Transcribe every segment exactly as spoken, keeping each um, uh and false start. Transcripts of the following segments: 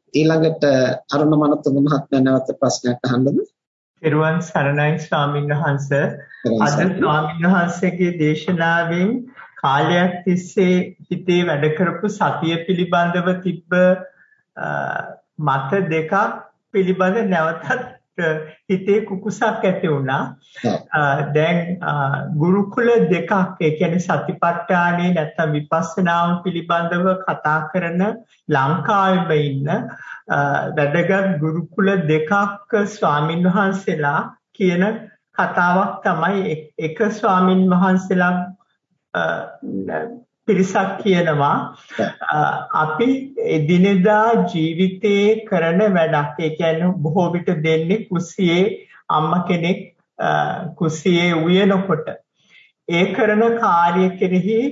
ඊළඟට අරුණ මනතුංග මහත්මයා නැවත ප්‍රශ්නයක් අහන්නද? පෙරවන් සරණයි ස්වාමීන් වහන්සේ. අද ස්වාමීන් වහන්සේගේ දේශනාවෙන් කාලයක් තිස්සේ හිතේ වැඩ කරපු සතිය පිළිබඳව තිබ්බ මත දෙකක් පිළිබඳ නැවතත් හිතේ කුකුසක් ඇති වුණා. දැන් ගුරුකුල දෙකක්, ඒ කියන්නේ සතිපට්ඨානේ නැත්නම් විපස්සනාව පිළිබඳව කතා කරන ලංකාවේ ඉන්න වැඩගත් ගුරුකුල දෙකක් ස්වාමින් වහන්සේලා කියන කතාවක් තමයි. එක ස්වාමින් වහන්සේලා පිරිසක් කියනවා අපි එදිනෙදා ජීවිතේ කරන වැඩක්, ඒ කියන්නේ බොහෝ විට දෙන්නේ කුස්සියේ අම්මා කෙනෙක් කුස්සියේ උයනකොට ඒ කරන කාර්ය කෙරෙහි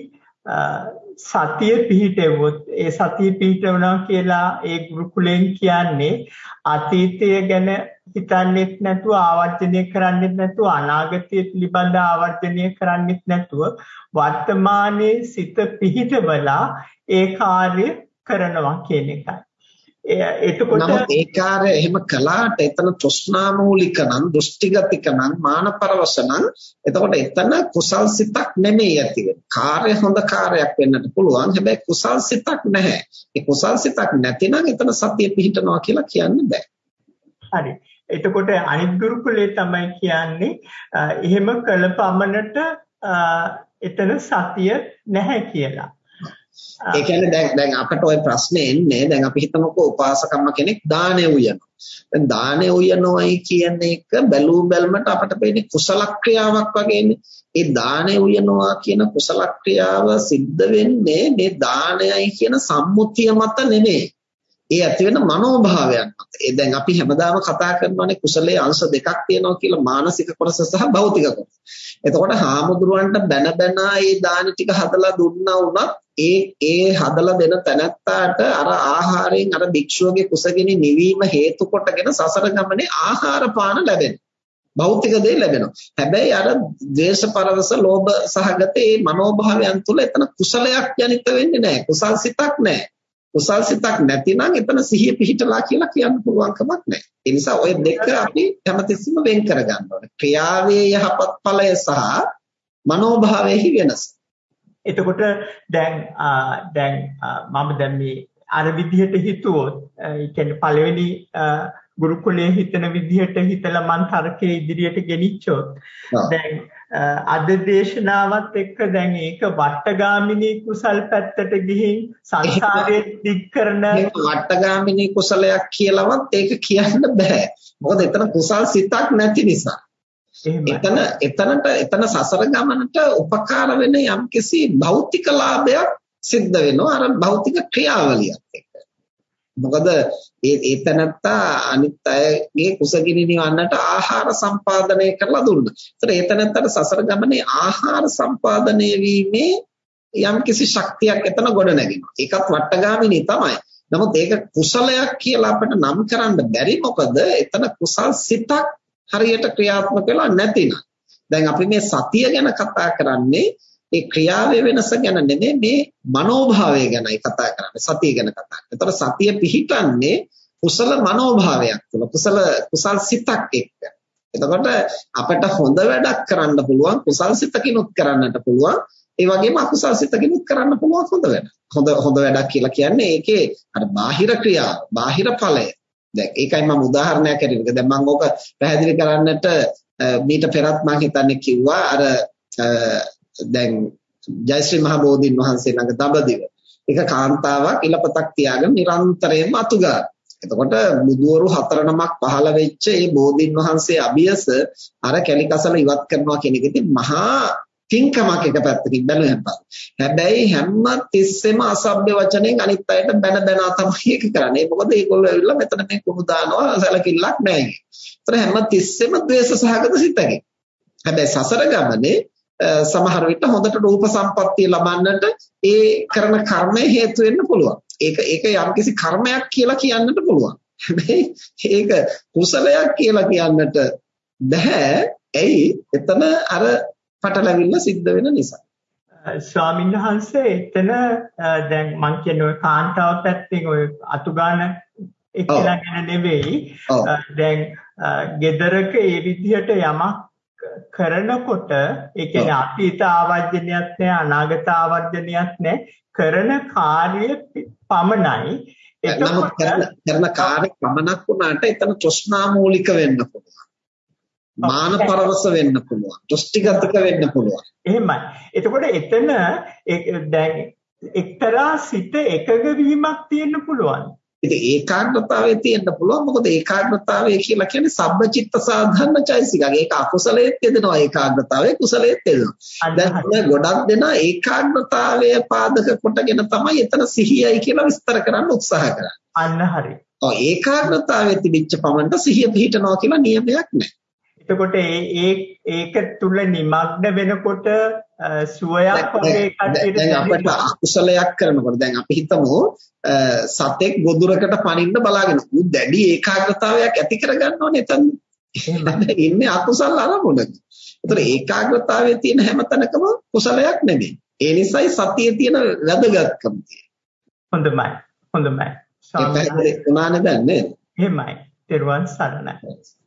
සතිය පිහිටෙවොත්, ඒ සතිය පිහිටවනවා කියලා ඒ ගුරුකුලෙන් කියන්නේ අතීතය ගැන හිතන්නේත් නැතුව, ආවර්ජනය කරන්නේත් නැතුව, අනාගතය පිළිබඳ ආවර්ජනය කරන්නේත් නැතුව වර්තමානයේ සිත පිහිටවලා ඒ කාර්ය කරනවා කියන එකයි. එතකොට නමුත් ඒ කාර්ය එහෙම කළාට එතන තෘෂ්ණා මූලික නම්, දෘෂ්ටිගතික නම්, මානපරවස නම්, එතකොට එතන කුසල් සිතක් නෙමෙයි ඇති වෙන්නේ. කාර්ය හොඳ කාර්යයක් වෙන්නත් පුළුවන්, හැබැයි කුසල් සිතක් නැහැ. ඒ කුසල් සිතක් නැතිනම් එතන සතිය පිහිටනවා කියලා කියන්න බෑ. හරි. එතකොට අනිත් ගුරුකුලේ තමයි කියන්නේ එහෙම කළ පමණට එතන සතිය නැහැ කියලා. ඒ කියන්නේ දැන් දැන් අපට ওই ප්‍රශ්නේ එන්නේ, දැන් අපි හිතමුකෝ උපාසකම්ම කෙනෙක් දානෙ උයනවා. දැන් දානෙ උයනොයි කියන එක බැලූ බැලමට අපට පේන්නේ කුසල ක්‍රියාවක් වගේනේ. ඒ දානෙ උයනවා කියන කුසල ක්‍රියාව සිද්ධ වෙන්නේ මේ දානයයි කියන සම්මුතිය මත නෙමෙයි. ඒ ඇති වෙන මනෝභාවයන් මත. ඒ දැන් අපි හැමදාම කතා කරනවානේ කුසලයේ අංශ දෙකක් තියෙනවා කියලා, මානසික කොටස සහ භෞතික කොටස. එතකොට හාමුදුරුවන්ට බැන බැන ඒ දාන ටික හදලා දුන්නා වුණත් ඒ ඒ හදලා දෙන තැනැත්තාට අර ආහාරයෙන් අර භික්ෂුවගේ කුසගිනි නිවීම හේතු කොටගෙන සසර ගමනේ ආහාර පාන ලැබෙනවා. භෞතික දේ ලැබෙනවා. හැබැයි අර ද්වේෂ පරවස, ලෝභ සහගත ඒ මනෝභාවයන් තුල එතන කුසලයක් ජනිත වෙන්නේ නැහැ. කුසල් සිතක් නැහැ. කුසල් සිතක් නැතිනම් එතන සිහිය පිහිටලා කියලා කියන්න පුළුවන් කමක් නැහැ. ඒ නිසා ওই දෙක අපි හැමතිස්සෙම වෙන් කරගන්න ඕනේ. ක්‍රියාවේ යහපත් ඵලය සහ මනෝභාවයේ වෙනස. එතකොට දැන් දැන් මම දැන් මේ අර විදිහට හිතුවොත්, ඒ කියන්නේ පළවෙනි ගුරුකුලයේ හිතන විදිහට හිතලා මන් තර්කයේ ඉදිරියට ගෙනිච්චොත්, දැන් අද දේශනාවත් එක්ක දැන් ඒක වට්ටගාමිනී කුසල් පැත්තට ගිහින් සංසාරයේ දික් කරන වට්ටගාමිනී කුසලයක් කියලාවත් ඒක කියන්න බෑ. මොකද එතන කුසල් සිතක් නැති නිසා. එතන එතනට එතන සසර ගමනට උපකාර වෙන යම්කිසි භෞතික ලාභයක් සිද්ධ වෙනවා අර භෞතික ක්‍රියාවලියත් එක්ක. මොකද ඒ ඒතනත්තා අනිත් අයගේ කුසගිනි නිවන්නට ආහාර සම්පාදනය කරලා දුන්නා. ඒතර ඒතනත්තට සසර ගමනේ ආහාර සම්පාදනය වීමේ යම්කිසි ශක්තියක් එතන ගොඩ නැගෙනවා. ඒකත් වට්ටගාමිනී තමයි. නමුත් ඒක කුසලයක් කියලා අපිට නම් කරන්න බැරි. මොකද එතන කුසල් සිතක් හරියට ක්‍රියාත්මක වෙලා නැතිනම්. දැන් අපි මේ සතිය ගැන කතා කරන්නේ ඒ ක්‍රියාවේ වෙනස ගැන නෙමෙයි, මේ මනෝභාවය ගැනයි කතා කරන්නේ. සතිය ගැන කතා කරන්නේ. ඒතර සතිය පිහිටන්නේ කුසල මනෝභාවයක් තුළ, කුසල කුසල් සිතක් එක්ක. එතකොට අපිට හොඳ වැඩක් කරන්න පුළුවන්, කුසල් සිතකිනුත් කරන්නට පුළුවන්. ඒ වගේම අකුසල් සිතකිනුත් කරන්න පුළුවන් හොඳ වැඩ. හොඳ හොඳ වැඩක් කියලා කියන්නේ ඒකේ අර බාහිර ක්‍රියාව, බාහිර ඵලය. දැන් ඒකයි මම උදාහරණයක් ඇරෙන්නේ. දැන් මම ඕක පැහැදිලි කරන්නට මීට පෙරත් මම හිතන්නේ කිව්වා අර දැන් ජයශ්‍රී මහ බෝධීන් වහන්සේ ළඟ දඹදිව එක කාන්තාවක් ඉලපතක් තියාගෙන නිරන්තරයෙන්ම අතුගාන. එතකොට බුදුවරු හතර නමක් පහළ වෙච්ච මේ බෝධීන් වහන්සේ අභියස අර කැලිකසල ඉවත් කරනවා කියන එක ඉතින් මහා තින්කමක් එක පැත්තකින් බැලුවහම. හැබැයි හැම තිස්සෙම අසභ්‍ය වචනෙන් අනිත් අයට බැන බැන තමයි ඒක කරන්නේ. මොකද ඒගොල්ලෝ ඇවිල්ලා මෙතන මේ කුණු දානවා, සැලකිල්ලක් නැහැ. ඒතර හැම තිස්සෙම ද්වේෂ සහගත සිතකින්. හැබැයි සසර ගමනේ සමහර විට හොඳට රූප සම්පත්තිය ලබන්නට ඒ කරන කර්මය හේතු වෙන්න පුළුවන්. ඒක ඒක යම්කිසි කර්මයක් කියලා කියන්නට පුළුවන්. හැබැයි ඒක කුසලයක් කියලා කියන්නට බෑ. ඇයි? එතන අර පටලැවිල්ල සිද්ධ වෙන නිසා. ස්වාමීන් වහන්සේ එතන දැන් මං කියන ඔය කාන්තාව පැත්තෙන් ඔය අතුගාන එක්කෙනා ගැන නෙවෙයි. දැන් ගෙදරක ඒ විදිහට යමක් කරනකොට ඒ කියන්නේ අතීත ආවර්ජනයක් නැහැ අනාගත ආවර්ජනයක් නැහැ කරන කාර්ය පමණයි. නමුත් කරන කරන කාර්ය පමණක් වුණාට එතන තෘෂ්ණා මූලික වෙන්න පුළුවන්. මාන පරවස වෙන්න පුළුවන්. දෘෂ්ටිගතක වෙන්න පුළුවන්. එහෙමයි. එතකොට එතන දැන් එක්තරා සිත එකග වීමක් තියෙන්න පුළුවන්. ඉතින් ඒකාග්‍රතාවයේ තියෙන්න පුළුවන්. මොකද ඒකාග්‍රතාවය කියලා කියන්නේ සබ්බචිත්ත සාධාරණ චෛසිකක්. ඒක අකුසලයේත් යෙදෙනවා ඒකාග්‍රතාවය කුසලයේත් යෙදෙනවා. දැන් ගොඩක් දෙනා ඒකාග්‍රතාවය පාදක කොටගෙන තමයි එතන සිහියයි කියලා විස්තර කරන්න උත්සාහ කරන්නේ. අන්න හරි. ඔව් ඒකාග්‍රතාවයේ තිබිච්ච පමණට සිහිය පිහිටනවා කියලා නියමයක් නැහැ. එතකොට ඒ ඒක තුල නිමග්න වෙනකොට සුවයක් වගේ කටයුතු දැන් අපිට අකුසලයක් කරනකොට දැන් අපි හිතමු සතෙක් ගොදුරකට පනින්න බලාගෙන උ දැඩි ඒකාග්‍රතාවයක් ඇති කරගන්නවනේ එතන. ඉන්නේ අකුසල අරමුණක. ඒතර ඒකාග්‍රතාවයේ තියෙන හැම තැනකම කුසලයක් නෙමෙයි. ඒ නිසායි සතියේ තියෙන වැදගත්කම තියෙන්නේ. හොඳයි. හොඳයි. ඒ පැහැදිලි වුණානේ දැන් නේද? එහෙමයි. ත්‍රිවන් සරණයි.